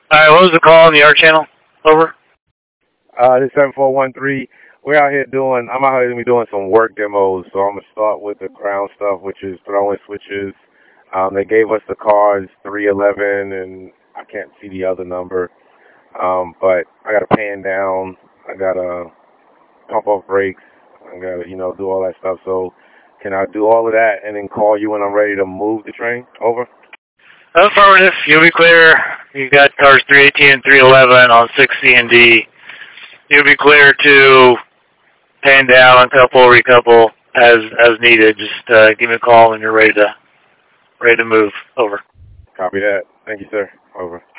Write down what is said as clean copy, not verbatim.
Alright, what was the call on the art channel? Over? This 7413. We're out here doing, I'm out here going to be doing some work demos. So I'm going to start with the crown stuff, which is throwing switches. They gave us the cards 311, and I can't see the other number. But I got to pan down. I got to pump off brakes. I got to, do all that stuff. So can I do all of that and then call you when I'm ready to move the train? Over. Affirmative. You'll be clear. You got cars 318 and 311 on 6C and D. You'll be clear to pan down, uncouple, recouple as needed. Just give me a call when you're ready to move. Over. Copy that. Thank you, sir. Over.